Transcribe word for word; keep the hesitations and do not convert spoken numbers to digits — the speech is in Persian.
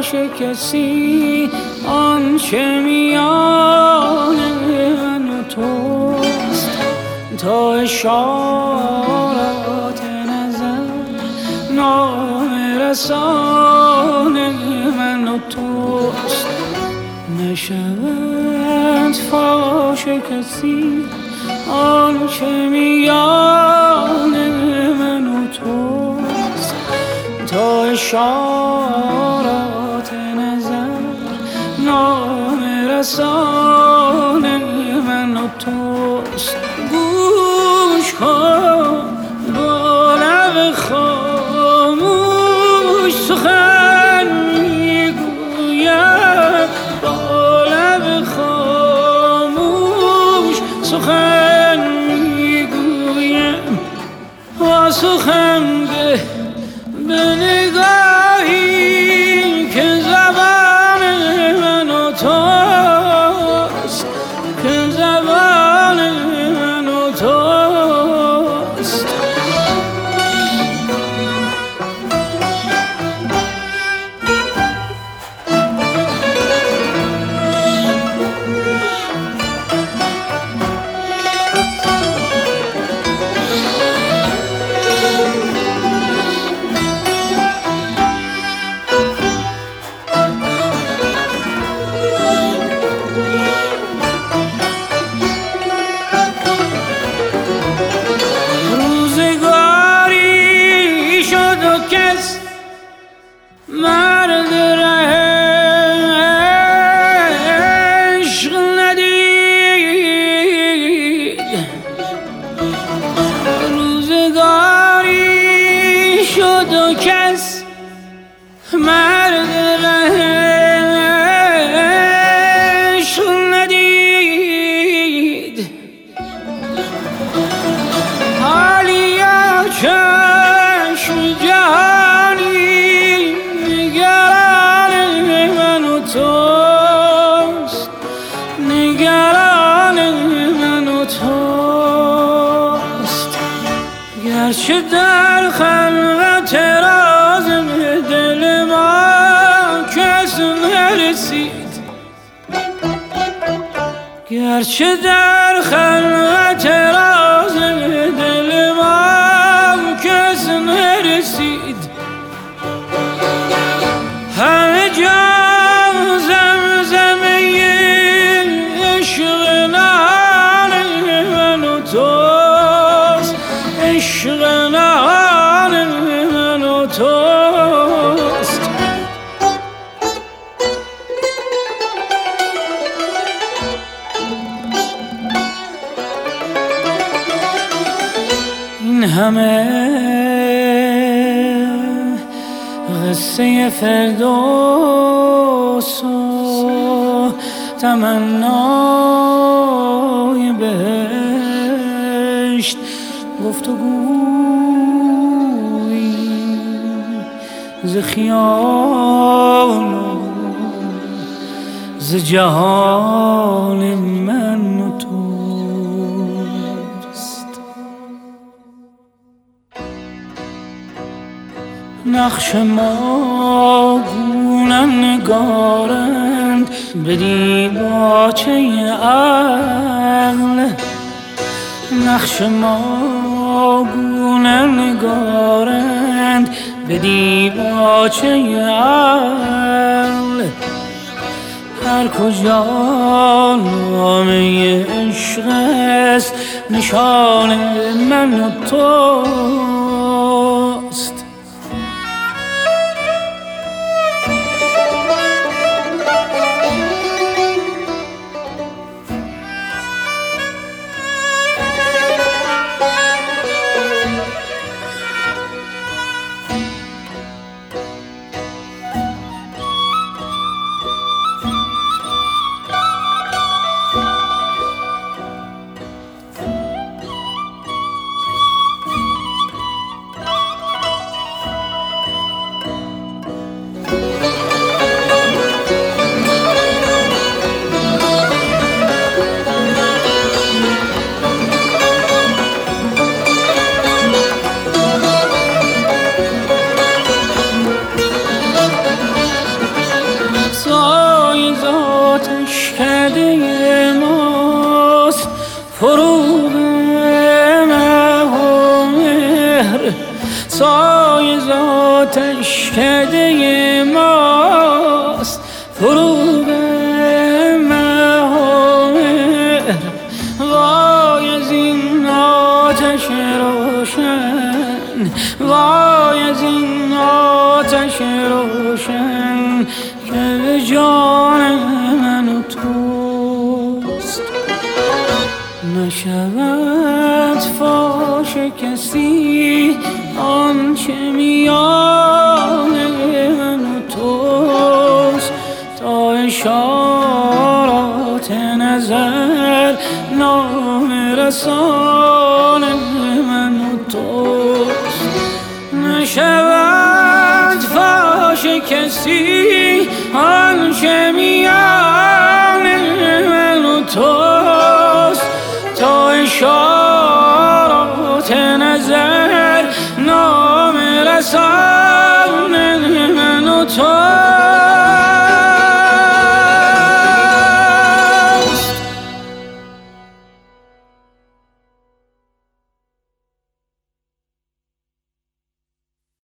فاش کسی آنچه میان من و توست، تا اشارات نظر نامه رسان من و توست. نشود فاش کسی آنچه میان من و توست، تا اشارات نظر نامه رسان من و توست. گوش کن با لب خاموش سخن میگویم، با لب خاموش سخن میگویم. با سخن به به نگاهی که زبان من و توست، که زبان من و توست. مرد عشق ندید، روزگاری شد و کس مرد عشق ندید. حالیا چشم جهانی نگران من و توست، نگران من و توست. گرچه در خلوت راز دل ما کس نرسید، گرچه در خلوت راز دل ما کس نرسید. همه جا زمزمه عشق نهان من و توست، عشق نهان من و توست. این همه قصه فردوس و تمنای بهشت، گفتگویی ز خیال و ز جهان من و توست. نقش ما گونه نگارند به دیباچه عقل، نقش ما گونه نگارند به دیباچه عقل. هر کجا نامه عشق است نشان من و توست. کرده ماست فروغ مهر. وای از این آتش روشن، وای از این آتش روشن که به جان من و توست. نشود فاش کسی آنچه میان من و توست، تا اشارات نظر نام رسان من و توست. نشود فاش کسی